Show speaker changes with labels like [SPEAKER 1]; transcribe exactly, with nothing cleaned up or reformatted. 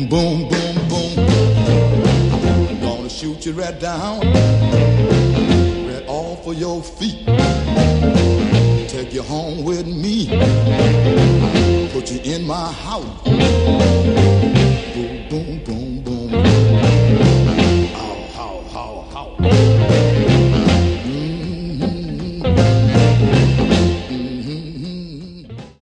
[SPEAKER 1] boom, boom, boom. Gonna shoot you right down, right off of your feet. Take you home with me, put you in my house.